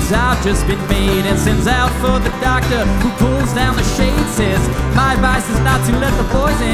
'cause I've just been made, and sends out for the doctor who pulls down the shade. Says my advice is not to let the poison